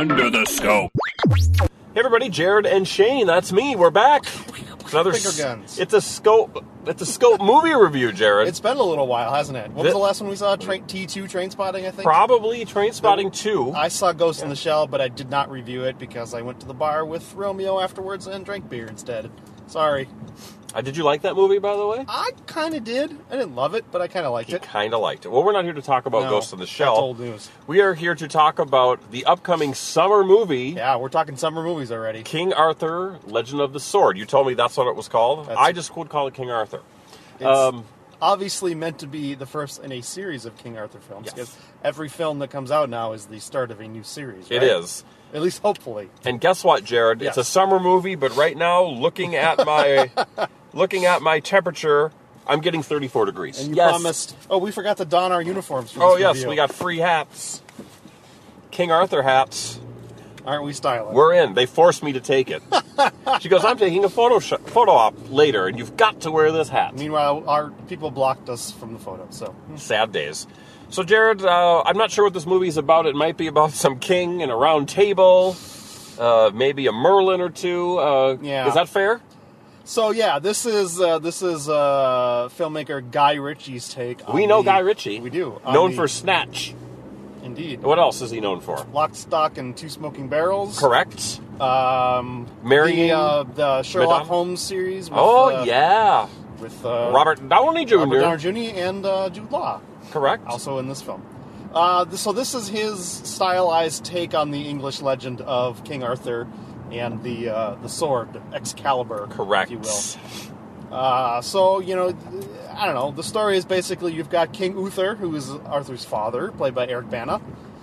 Under the Scope. Hey everybody, Jared and Shane, that's me. We're back. Another Finger guns. It's a scope movie review, Jared. It's been a little while, hasn't it? What was the last one we saw? T2 Trainspotting, I think? Probably Trainspotting 2. I saw Ghost in the Shell, but I did not review it because I went to the bar with Romeo afterwards and drank beer instead. Sorry. Did you like that movie, by the way? I kind of did. I didn't love it, but I kind of liked it. Kind of liked it. Well, we're not here to talk about No, Ghost in the Shell. That's old news. We are here to talk about the upcoming summer movie, Yeah, we're talking summer movies already. King Arthur, Legend of the Sword. You told me that's what it was called. I just would call it King Arthur. It's obviously meant to be the first in a series of King Arthur films, Yes. because every film that comes out now is the start of a new series, right? It is. At least hopefully. And guess what, Jared? Yes. It's a summer movie, but right now, looking at my temperature, I'm getting 34 degrees. And you promised... Oh, we forgot to don our uniforms for this Oh, yes, review. we got free hats. King Arthur hats. Aren't we styling? We're in. They forced me to take it. She goes, I'm taking a photo op later, and you've got to wear this hat. Meanwhile, our people blocked us from the photo, so... Sad days. So, Jared, I'm not sure what this movie is about. It might be about some king and a round table, maybe a Merlin or two. Yeah. Is that fair? So, yeah, this is filmmaker Guy Ritchie's take on We know Guy Ritchie. We do. Known for Snatch. Indeed. What else is he known for? Lock, Stock, and Two Smoking Barrels. Correct. Marrying the Sherlock Madonna? Holmes series. With, Yeah. With Robert Downey Jr. Robert Downey Jr. and Jude Law. Correct. Also in this film. So this is his stylized take on the English legend of King Arthur and the sword, Excalibur, Correct. if you will. So, you know, I don't know. The story is basically you've got King Uther, who is Arthur's father, played by Eric Bana.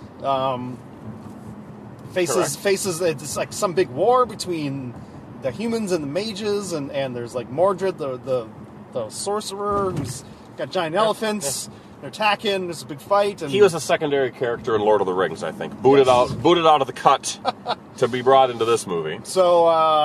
Faces it's like some big war between the humans and the mages, and there's like Mordred, the sorcerer, who's got giant elephants. They're attacking. There's a big fight. And He was a secondary character in Lord of the Rings, I think. Booted out of the cut to be brought into this movie. So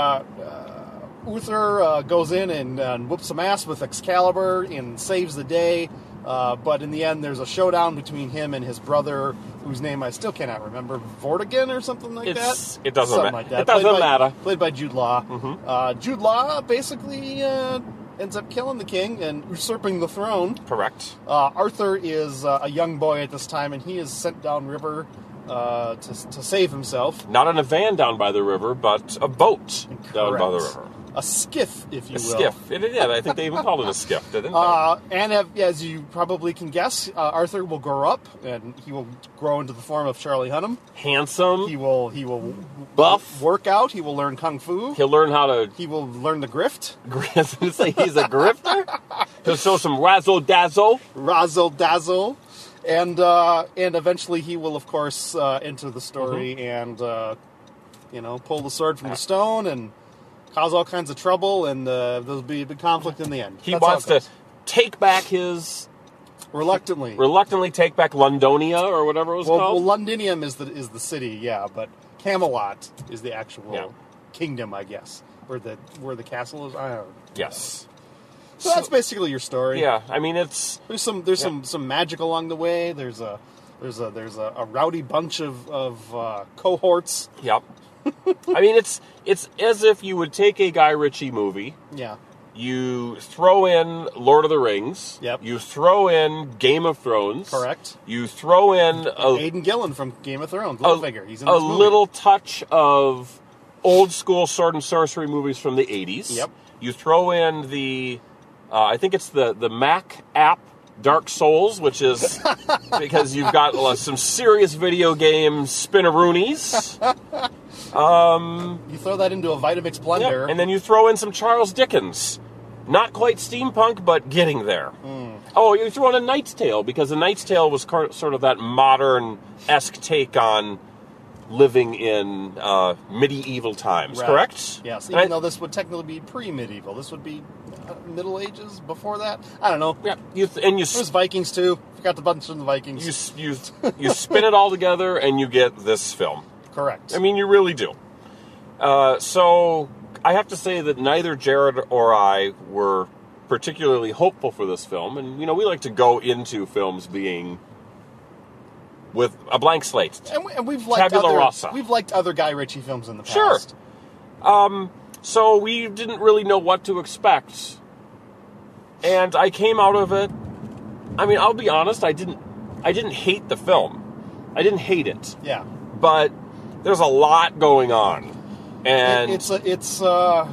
Uther goes in and whoops some ass with Excalibur and saves the day. But in the end, there's a showdown between him and his brother, whose name I still cannot remember, Vortigern or something like that. It doesn't Something matter. like that. It doesn't matter. Played by Jude Law. Mm-hmm. Jude Law basically ends up killing the king and usurping the throne. Correct. Arthur is a young boy at this time, and he is sent downriver to save himself. Not in a van down by the river, but a boat down by the Correct. river. A skiff, if you A will. skiff. Yeah, I think they even called it a skiff, didn't they? And as you probably can guess, Arthur will grow up, and he will grow into the form of Charlie Hunnam. Handsome. He will Buff. work out. He will learn kung fu. He'll learn how to... He will learn the grift. I was going to say he's a grifter. He'll show some razzle-dazzle. Razzle dazzle. And eventually he will, of course, enter the story and pull the sword from the stone and cause all kinds of trouble, and there'll be a big conflict in the end. He That's wants how it to take back his... reluctantly take back Londonia, or whatever it was Well, called. Londinium is the city, yeah, but Camelot is the actual kingdom, I guess, where the castle is. I don't know. Yes. So that's basically your story. Yeah, I mean it's There's some magic along the way. There's a rowdy bunch of cohorts. Yep. I mean it's as if you would take a Guy Ritchie movie. Yeah. You throw in Lord of the Rings. Yep. You throw in Game of Thrones. Correct. You throw in Aidan Gillen from Game of Thrones. Littlefinger. He's in this movie. little touch of old school sword and sorcery movies from the 80s. Yep. You throw in the I think it's the Mac app Dark Souls, which is because you've got some serious video game spinneroonies. You throw that into a Vitamix blender. Yep. And then you throw in some Charles Dickens. Not quite steampunk, but getting there. Oh, you throw in A Knight's Tale, because A Knight's Tale was sort of that modern-esque take on living in medieval times, Right. correct? Yes, even though this would technically be pre-medieval. This would be Middle Ages before that. I don't know. Yeah, There's Vikings, too. Forgot to mention the Vikings. you spin it all together, and you get this film. Correct. I mean, you really do. So I have to say that neither Jared or I were particularly hopeful for this film. And, we like to go into films being with a blank slate. And we've liked Tabula rasa. We've liked other Guy Ritchie films in the Sure. past. So we didn't really know what to expect. And I came out of it. I mean, I'll be honest, I didn't hate the film. I didn't hate it. Yeah. But there's a lot going on. And It's a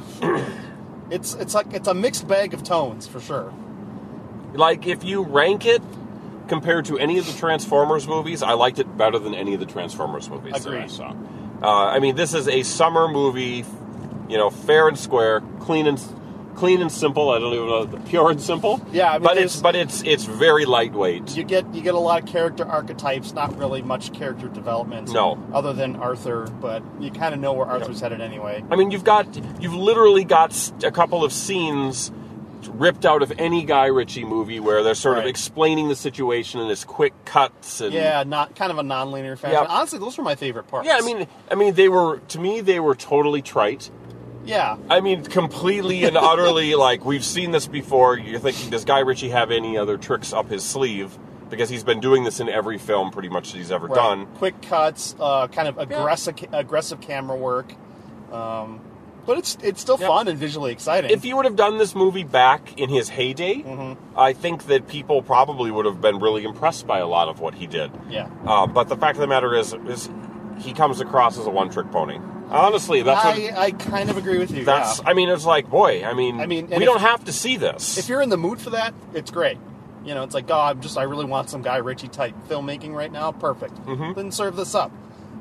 mixed bag of tones for sure. like, if you rank it compared to any of the Transformers movies, I liked it better than any of the Transformers movies that I Agreed. saw. I mean, this is a summer movie, fair and square, clean and simple. I don't even know, pure and simple. Yeah, I mean, but it's very lightweight. You get a lot of character archetypes, not really much character development. No. Other than Arthur, but you kind of know where Arthur's headed anyway. I mean, you've literally got a couple of scenes ripped out of any Guy Ritchie movie where they're sort of Right. explaining the situation in this quick cuts and Yeah, not kind of a non-linear fashion. Yeah. Honestly, those were my favorite parts. yeah. I mean, they were totally trite. Yeah. I mean, completely and utterly, like, we've seen this before. You're thinking, does Guy Ritchie have any other tricks up his sleeve? Because he's been doing this in every film pretty much that he's ever Right. done. Quick cuts, kind of aggressive camera work. But it's still fun and visually exciting. If he would have done this movie back in his heyday, I think that people probably would have been really impressed by a lot of what he did. Yeah. But the fact of the matter is he comes across as a one-trick pony. Honestly, that's I kind of agree with you. that's. Yeah. I mean, it's like, boy. I mean, and we don't have to see this. If you're in the mood for that, it's great. It's like, I really want some Guy Ritchie type filmmaking right now. Perfect. Then serve this up.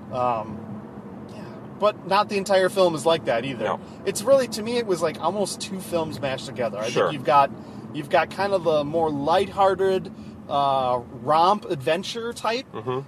But not the entire film is like that either. No. It's really, to me, it was like almost two films mashed together. I Sure. think you've got kind of the more lighthearted romp adventure type.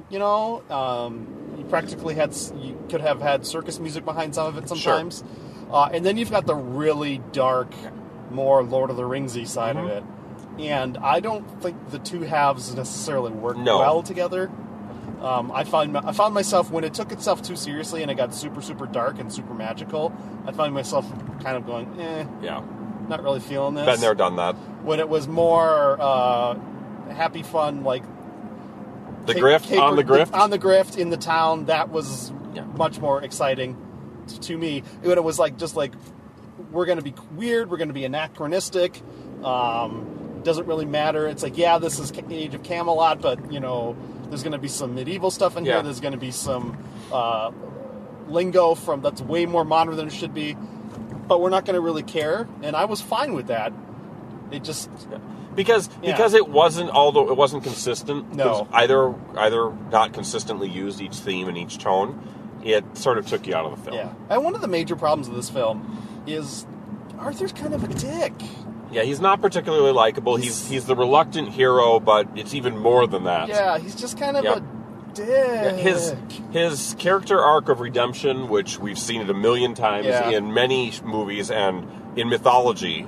You practically you could have had circus music behind some of it sometimes. And then you've got the really dark, more Lord of the Ringsy side of it. And I don't think the two halves necessarily work well together. I found myself, when it took itself too seriously and it got super, super dark and super magical, I found myself kind of going, not really feeling this. Been there, done that. When it was more happy fun, like The grift, on the grift? On the grift in the town, that was much more exciting to me. When it was just like, we're going to be weird, we're going to be anachronistic, doesn't really matter. It's like, this is Age of Camelot, but, there's going to be some medieval stuff in here. There's going to be some lingo that's way more modern than it should be, but we're not going to really care. And I was fine with that. It just... Because it wasn't, although it wasn't consistent. No. Either not consistently used each theme and each tone, it sort of took you out of the film. Yeah. And one of the major problems of this film is Arthur's kind of a dick. Yeah, he's not particularly likable. He's the reluctant hero, but it's even more than that. Yeah, he's just kind of a dick. His character arc of redemption, which we've seen it a million times in many movies and in mythology.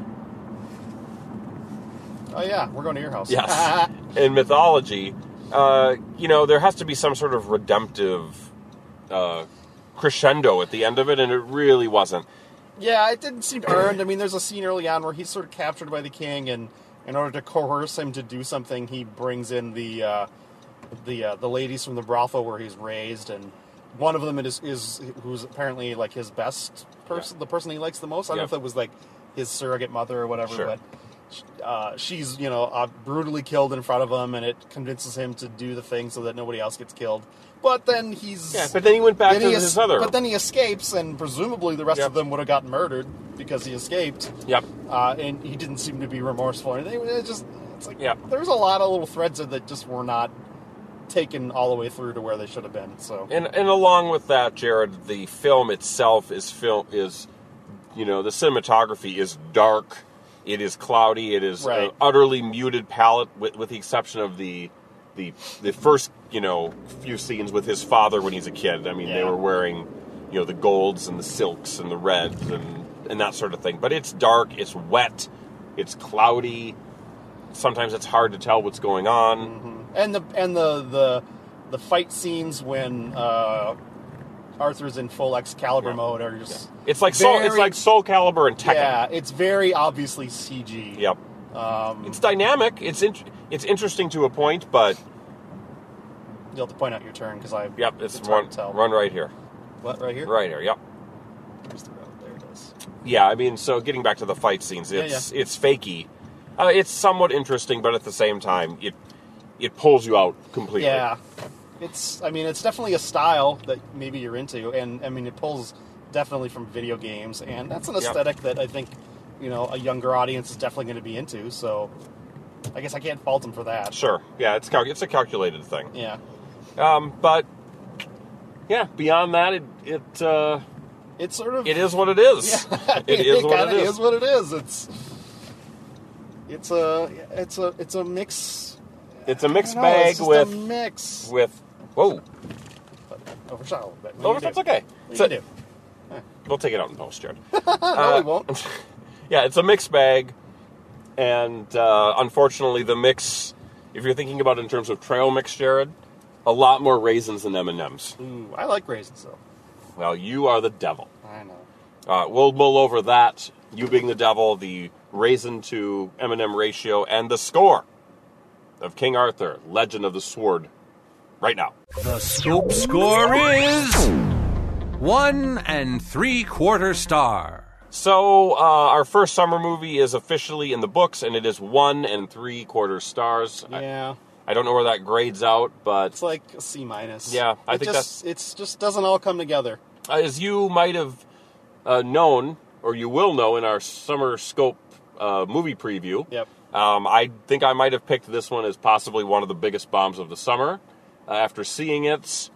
Oh yeah, we're going to your house. Yes. In mythology, there has to be some sort of redemptive crescendo at the end of it, and it really wasn't. Yeah, it didn't seem earned. I mean, there's a scene early on where he's sort of captured by the king, and in order to coerce him to do something, he brings in the ladies from the brothel where he's raised, and one of them is who's apparently like his best person, the person he likes the most. I don't know if it was like his surrogate mother or whatever, but she's brutally killed in front of him, and it convinces him to do the thing so that nobody else gets killed. But then but then he went back to his other. But then he escapes, and presumably the rest of them would have gotten murdered because he escaped. Yep. And he didn't seem to be remorseful or anything. It's like there's a lot of little threads that just were not taken all the way through to where they should have been. So and along with that, Jared, the film itself is the cinematography is dark. It is cloudy. It is an utterly muted palette, with the exception of the first few scenes with his father when he's a kid. I mean, they were wearing the golds and the silks and the reds and that sort of thing. But it's dark. It's wet. It's cloudy. Sometimes it's hard to tell what's going on. Mm-hmm. And the fight scenes when Arthur's in full Excalibur mode are just it's like Soul Calibur and Tekken. Yeah, it's very obviously CG. Yep. It's dynamic. It's interesting to a point, but You'll have to point out your turn because I. Yep, it's hard to tell. run right here. What, right here? Right here, yep. Where's the road? There it is. Yeah, I mean, so getting back to the fight scenes, it's fakey. It's somewhat interesting, but at the same time, it pulls you out completely. Yeah. It's definitely a style that maybe you're into, and I mean, it pulls definitely from video games, and that's an aesthetic that I think, a younger audience is definitely going to be into, so I guess I can't fault them for that. Sure. Yeah, it's a calculated thing. Yeah. But, yeah, beyond that, it's sort of... It is what it is. Yeah, it is what it is. It is what it is. It's a mix... It's a mixed bag with... a mix. With... Whoa. Overshot a little bit. That's okay. What you do? We'll take it out in post, Jared. No, we won't. Yeah, it's a mixed bag, and unfortunately, the mix, if you're thinking about it in terms of trail mix, Jared, a lot more raisins than M&Ms. Ooh, I like raisins, though. Well, you are the devil. I know. We'll mull over that, you being the devil, the raisin to M&M ratio, and the score of King Arthur, Legend of the Sword, right now. The Scope score is 1 3/4 star. So, our first summer movie is officially in the books, and it is 1 3/4 stars. Yeah. I don't know where that grades out, but... It's like a C-. Yeah, I think it just doesn't all come together. As you might have known, or you will know in our Summer Scope movie preview, Yep. I think I might have picked this one as possibly one of the biggest bombs of the summer. After seeing it,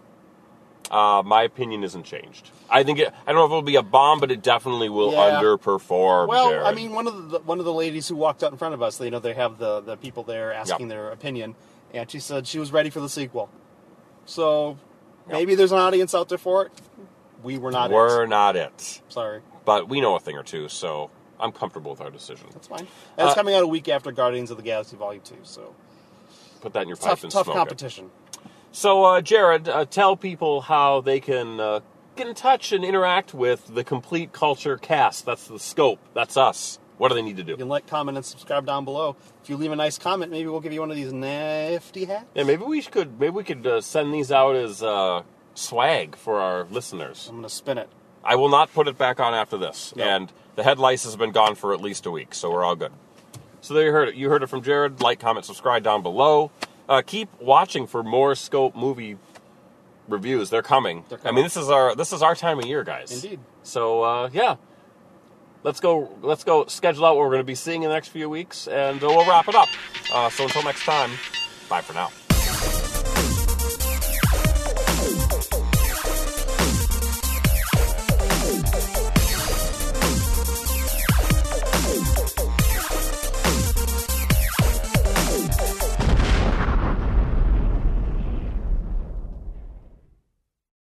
my opinion isn't changed. I don't know if it'll be a bomb, but it definitely will underperform. Well, Jared. I mean, one of the ladies who walked out in front of us, they have the people there asking their opinion, and she said she was ready for the sequel. So maybe there's an audience out there for it. We're not it. Sorry. But we know a thing or two, so I'm comfortable with our decision. That's fine. And it's coming out a week after Guardians of the Galaxy Volume 2, so... Put that in your pipe and smoke it. Tough competition. So, Jared, tell people how they can get in touch and interact with the Complete Culture cast. That's the Scope. That's us. What do they need to do? You can like, comment, and subscribe down below. If you leave a nice comment, maybe we'll give you one of these nifty hats. Yeah, maybe we could send these out as swag for our listeners. I'm going to spin it. I will not put it back on after this. No. And the head lice has been gone for at least a week, so we're all good. So there you heard it. You heard it from Jared. Like, comment, subscribe down below. Keep watching for more Scope movie reviews. They're coming. I mean, this is our time of year, guys. Indeed. So yeah, let's go schedule out what we're going to be seeing in the next few weeks, and we'll wrap it up. So until next time, bye for now.